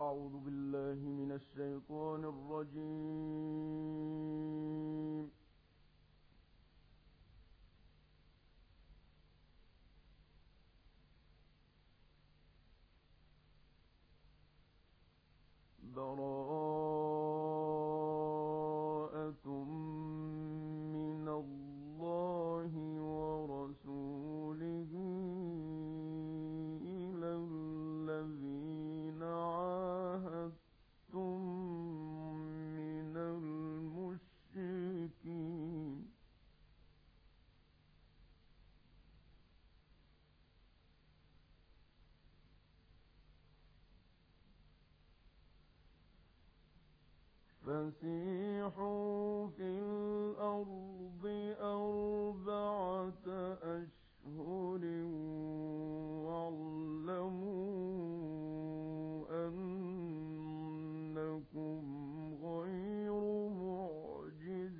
أعوذ بالله من الشيطان الرجيم. براءة من الله ورسوله إلى الذين عاهدتم من المشركين فسيحوا في الأرض 4 أشهر واعلموا أنكم غير معجز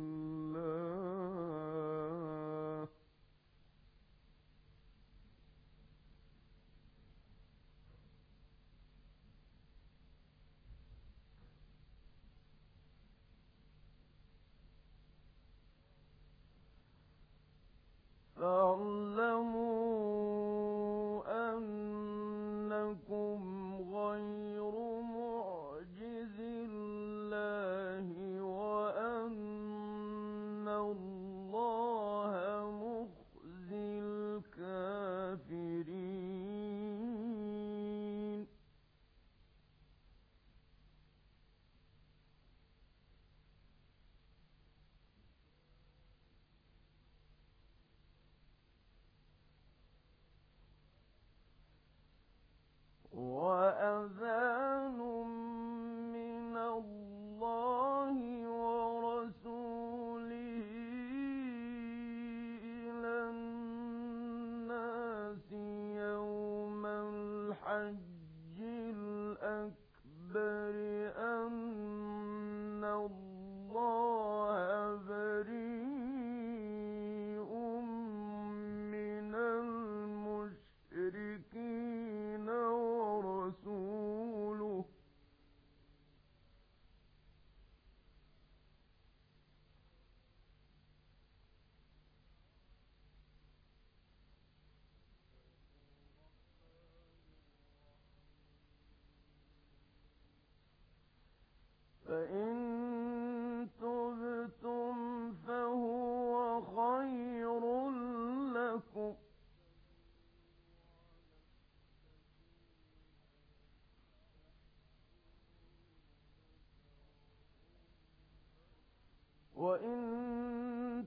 الله فاعلموا أنكم غير معجز الله وأن الله مخزي الكافرين وأذان من الله ورسوله إلى الناس يوم الحج الأكبر أن الله بريء من المشركين ورسوله فإن تبتم فهو خير لكم وإن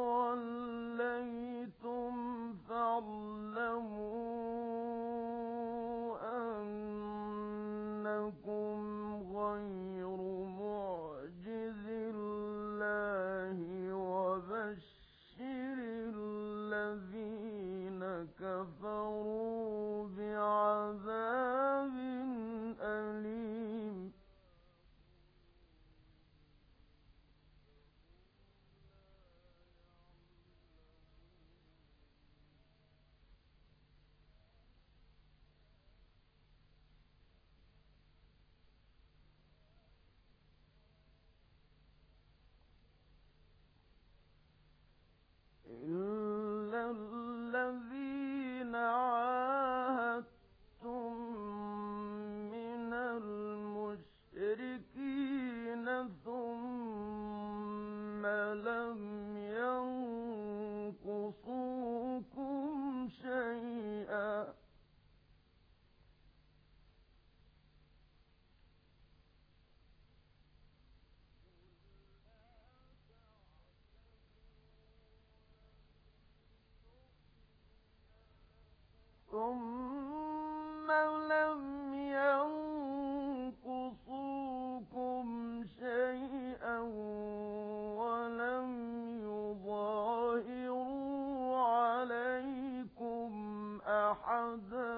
توليتم فاعلموا أنكم غير معجز الله وبشر الذين كفروا بعذاب أليم إلا الذين عاهدتم من المشركين ثم لم ينقصوكم شيئا ولم يظاهروا عليكم أحدا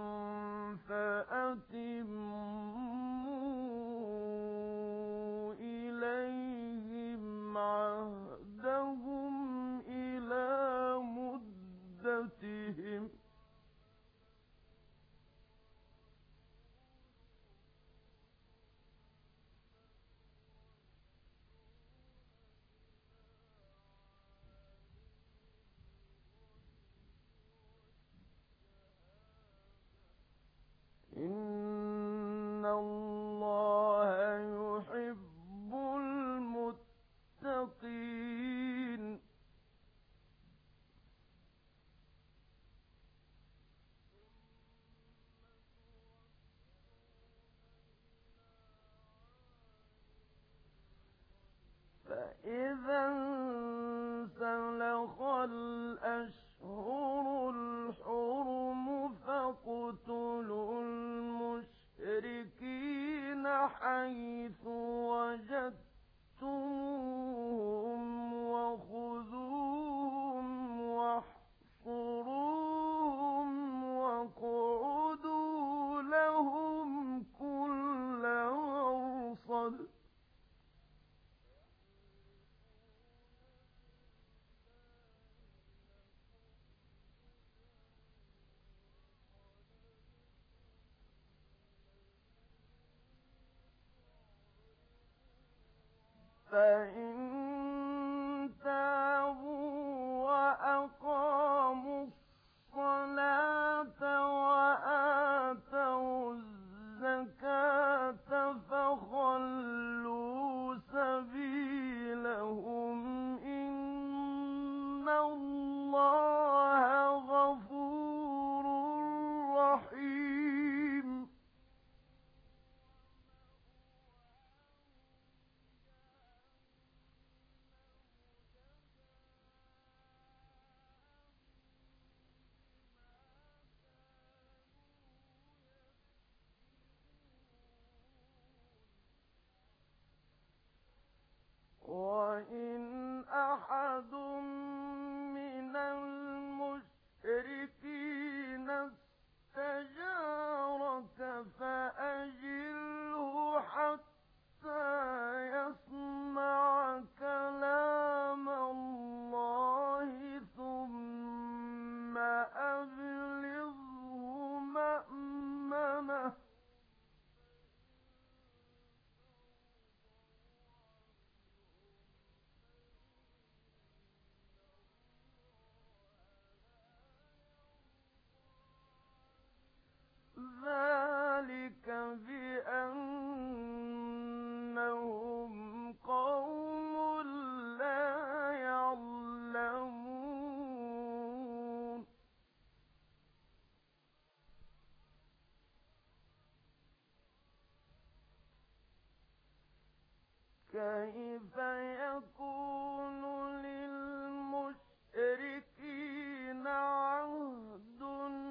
فأتموا إليهم عهدهم إلى مدتهم فإن تابوا وأقاموا الصلاة وآتوا الزكاة فخلوا سبيلهم إن الله غفور رحيم. وَإِنْ أَحَدٌ مِّنَ الْمُشْرِكِينَ اسْتَجَارَكَ فَأَجِرْهُ حَتَّىٰ يَسْمَعَ كَلَامَ اللَّهِ ثُمَّ أَبْلِغْهُ مَأْمَنَهُ. ذَلِكَ بِأَنَّهُمْ قَوْمٌ لَّا يَعْلَمُونَ. كَيْفَ يَكُونُ لِلْمُشْرِكِينَ عَهْدٌ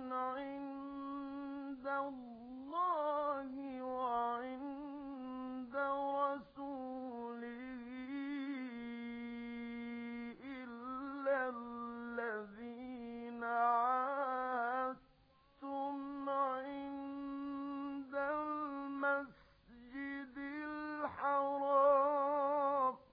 عِندَ اللَّهِ وَعِندَ رَسُولِهِ إِلَّا الَّذِينَ عَاهَدتُّمْ عِندَ الْمَسْجِدِ الْحَرَامِ ۖ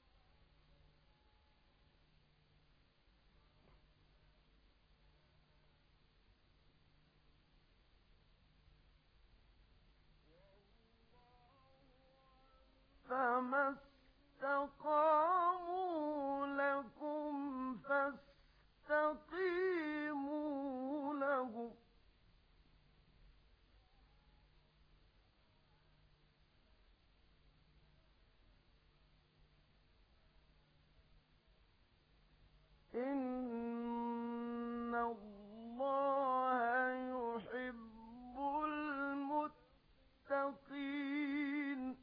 فَمَا اسْتَقَامُوا لَكُمْ فَاسْتَقِيمُوا لَهُمْ. إِنَّ اللَّهَ يُحِبُّ الْمُتَّقِينَ.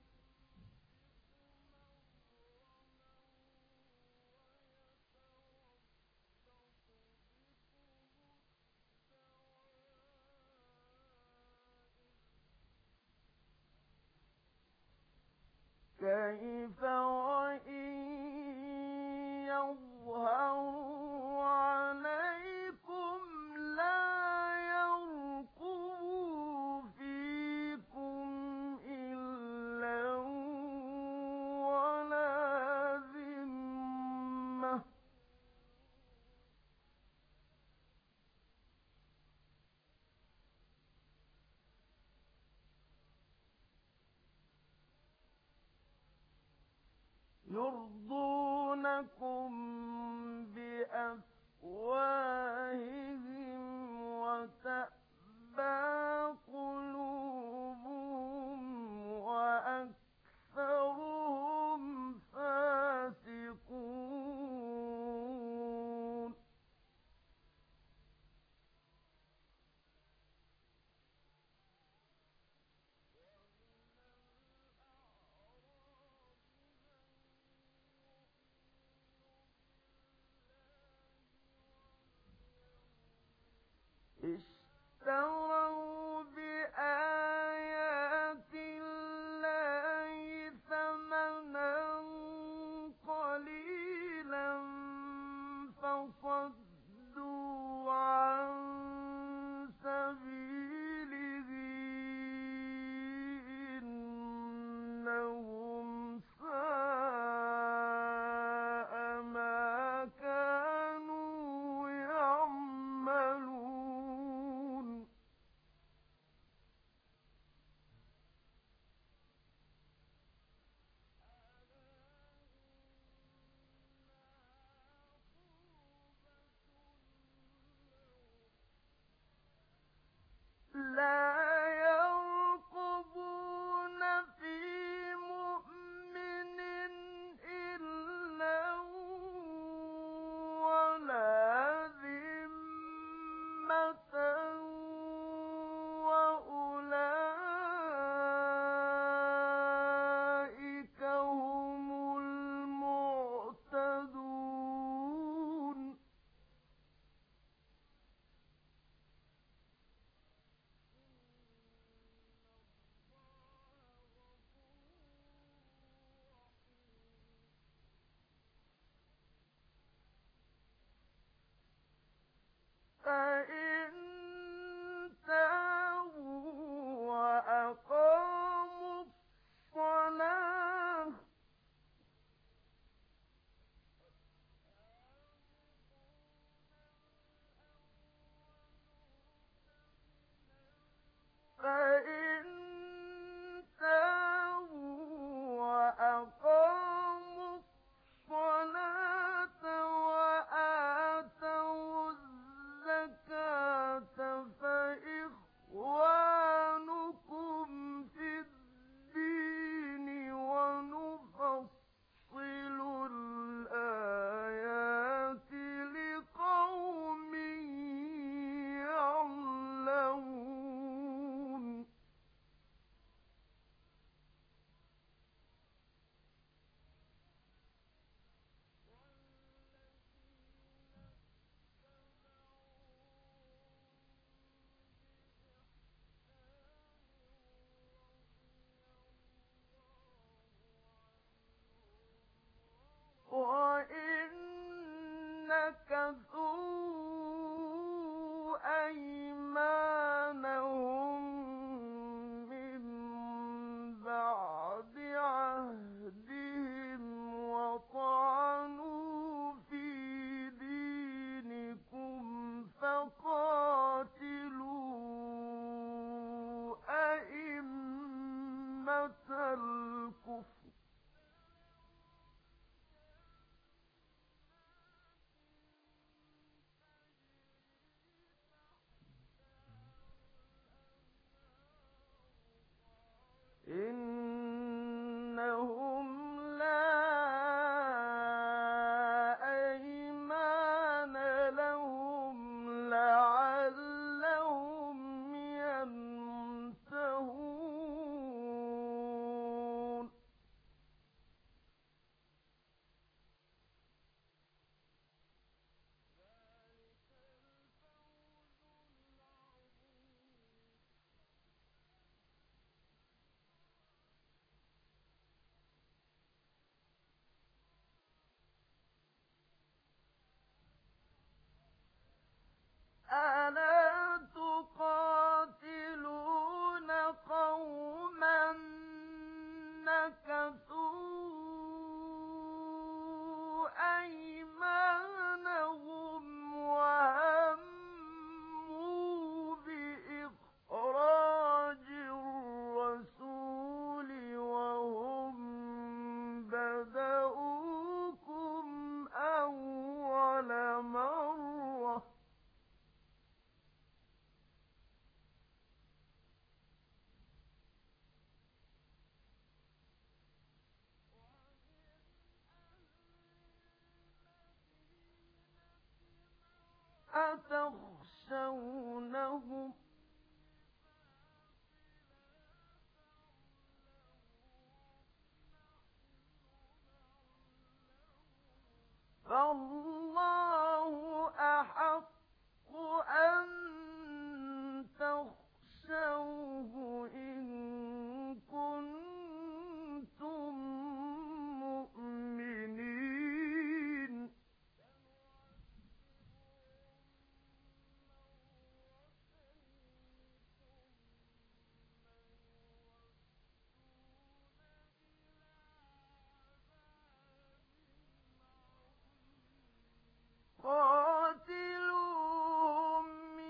كَيْفَ وَإِن يَظْهَرُوا عَلَيْكُمْ لَا يَرْقُبُوا فِيكُمْ إِلًّا وَلَا ذِمَّةً ۚ يُرْضُونَكُم بِأَفْوَاهِهِمْ وَتَأْبَىٰ قُلُوبُهُمْ وَأَكْثَرُهُمْ فَاسِقُونَ. اشْتَرَوْا بِآيَاتِ اللَّهِ ثَمَنًا قَلِيلًا فَصَدُّوا عَن سَبِيلِهِ ۚ إِنَّهُمْ سَاءَ مَا كَانُوا يَعْمَلُونَ. فإن تابوا وأقاموا الصلاة فإن تابوا وأقاموا الصلاة وآتوا الزكاة فإخوانكم في الدين ونفصل الآيات لقوم يعلمون وإن نكثوا أيمانهم من بعد عهدهم وطعنوا في دينكم فقاتلوا أئمة الكفر إنهم لا أيمان لهم لعلهم ينتهون ألا تقاتلون قوما نكثوا أيمانهم وهموا بإخراج الرسول وهم بدؤوكم أول مرة أتخشونهم فالله أحق أن تخشوه إن كنتم مؤمنين قاتلوهم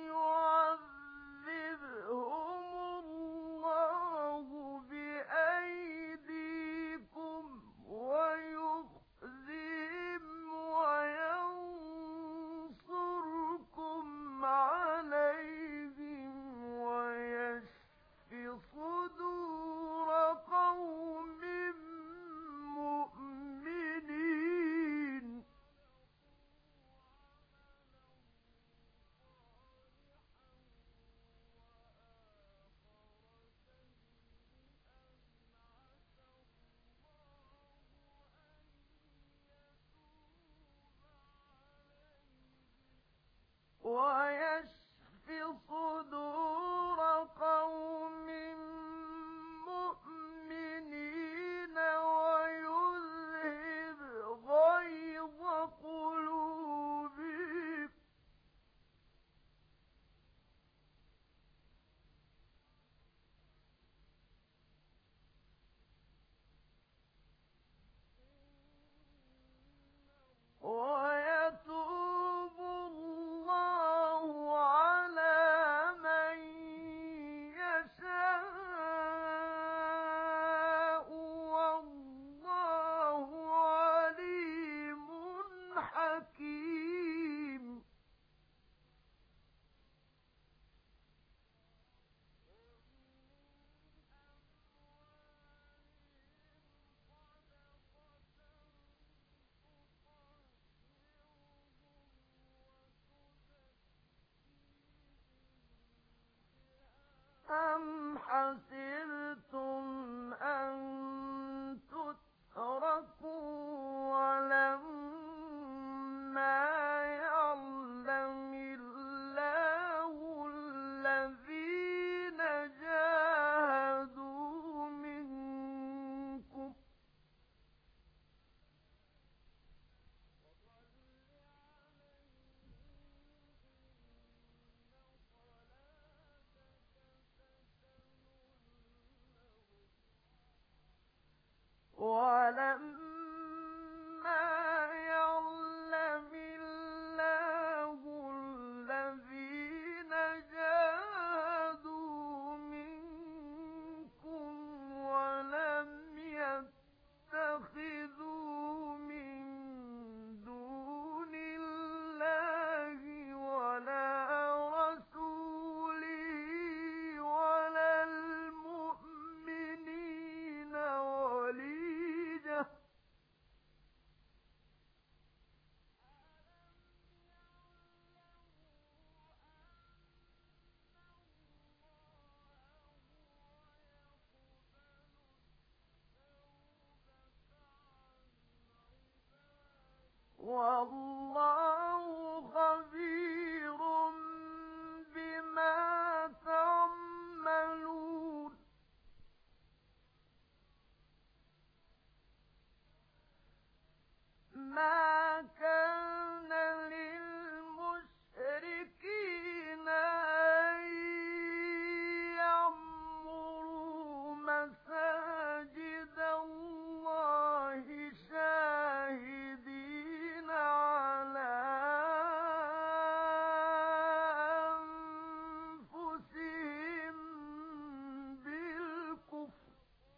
يعذبهم الله بأيديكم ويخزهم وينصركم عليهم ويشف صدور قوم مؤمنين ويشف صدور قوم مؤمنين ويذهب غيظ قلوبهم أَمْ حَسِبْتُمْ أَن تُتْرَكُوا وَلَمَّا يَعْلَمِ اللَّهُ الَّذِينَ جَاهَدُوا مِنكُمْ وَلَمْ يَتَّخِذُوا مِن دُونِ اللَّهِ وَلَا رَسُولِهِ وَلَا الْمُؤْمِنِينَ وَلِيجَةً وَاللَّهُ خَبِيرٌ بِمَا تَعْمَلُونَ مَا كَانَ لِلْمُشْرِكِينَ أَن يَعْمُرُوا مَسَاجِدَ اللَّهِ شَاهِدِينَ عَلَىٰ أَنفُسِهِم بِالْكُفْرِ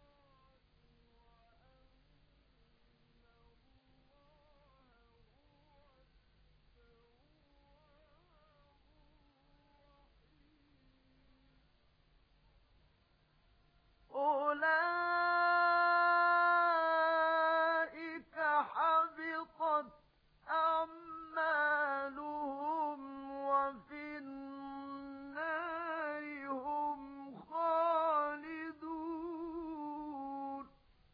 أُولَٰئِكَ حَبِطَتْ أَعْمَالُهُمْ وَفِي النَّارِ هُمْ خَالِدُونَ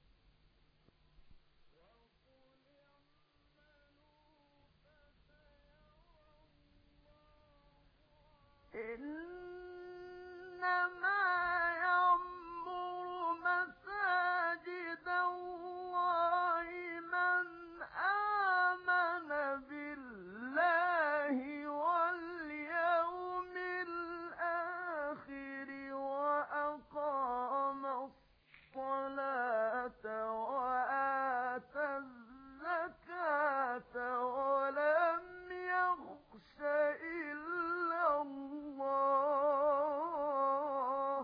إِنَّمَا يَعْمُرُ مَسَاجِدَ اللَّهِ مَنْ آمَنَ بِاللَّهِ وَالْيَوْمِ الْآخِرِ وَأَقَامَ الصَّلَاةَ وَآتَى الزَّكَاةَ وَلَمْ يَخْشَ إِلَّا اللَّهَ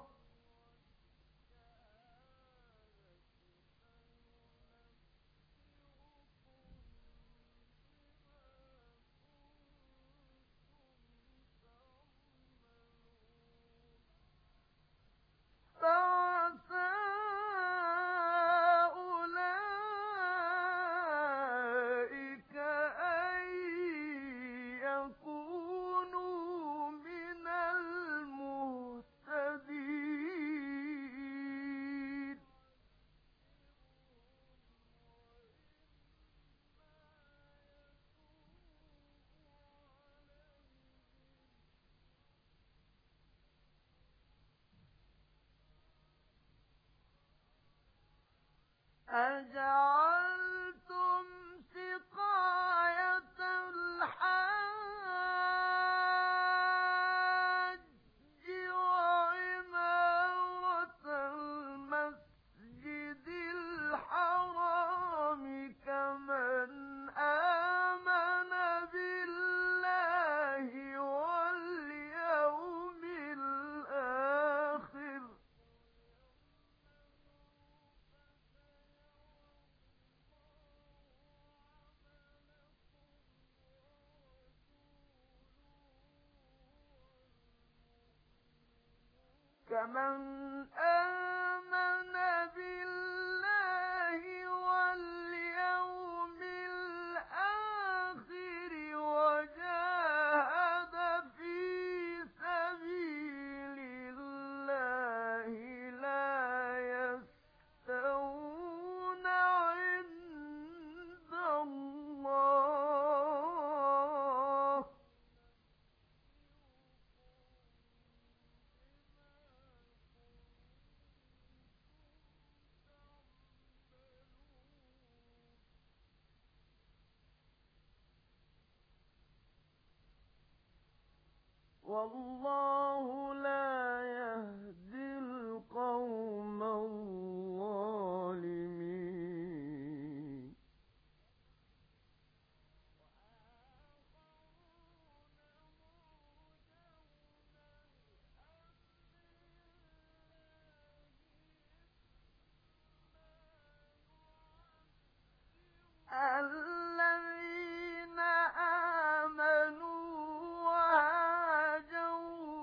فَعَسَىٰ أُولَٰئِكَ أَن يَكُونُوا مِنَ الْمُهْتَدِينَ أَجَعَلْتُمْ سِقَايَةَ الْحَاجِّ وَعِمَارَةَ الْمَسْجِدِ الْحَرَامِ كَمَنْ آمَنَ بِاللَّهِ وَالْيَوْمِ الْآخِرِ كَمَنْ آمَنَ بِاللَّهِ وَالْيَوْمِ الْآخِرِ وَجَاهَدَ فِي سَبِيلِ اللَّهِ والله لا يهدي القوم الظالمين الذين آمنوا وهاجروا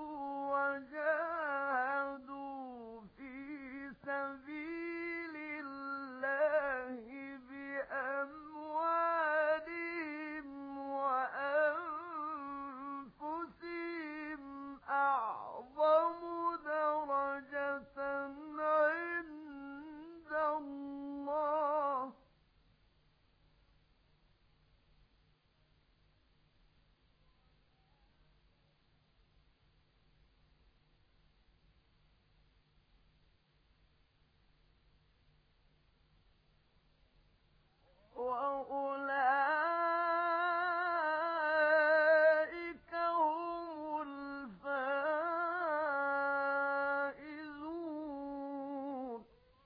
وجاهدوا في سبيل الله بأموالهم وأنفسهم أعظم درجة عند الله وأولئك هم الفائزون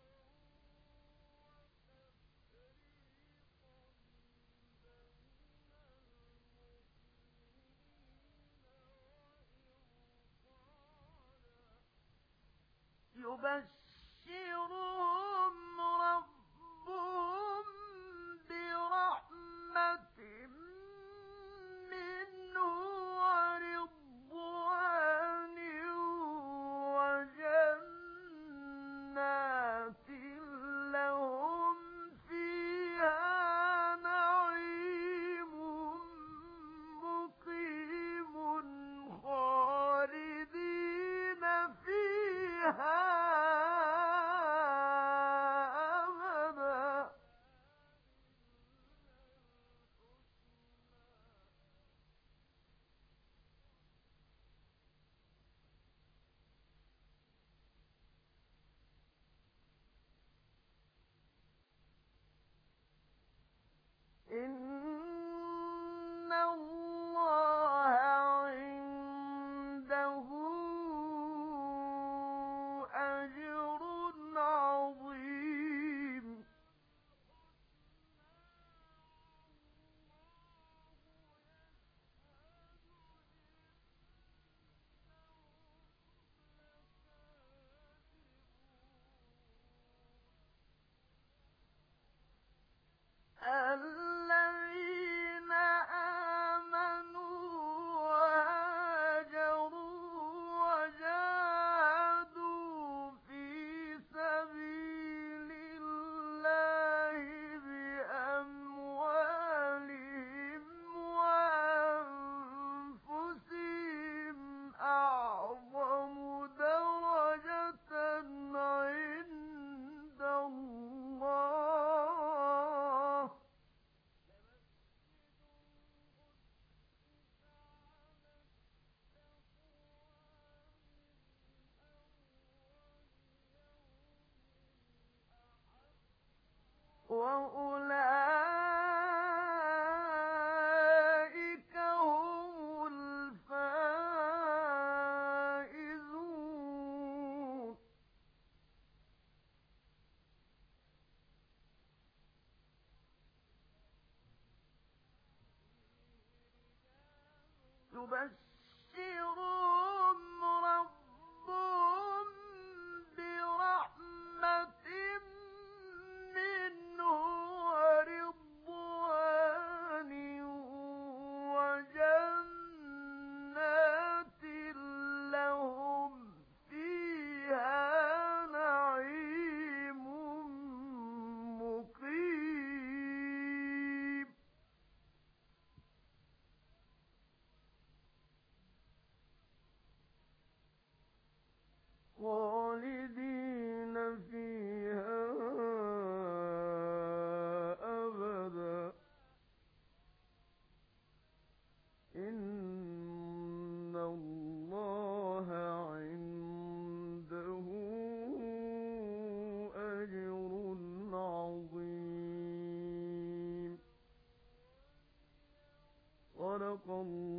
يبشرهم ربهم برحمة منه ورضوان وجنات لهم فيها نعيم مقيم خالدين فيها أبدا إن الله عنده أجر عظيم الذين آمنوا وهاجروا وجاهدوا في سبيل الله بأموالهم وأنفسهم أعظم درجة عند الله وأولئك هم الفائزون يبشرهم ربهم برحمة منه ورضوان وجنات لهم فيها نعيم مقيم خالدين فيها أبدا إن الله عنده أجر عظيم صدق الله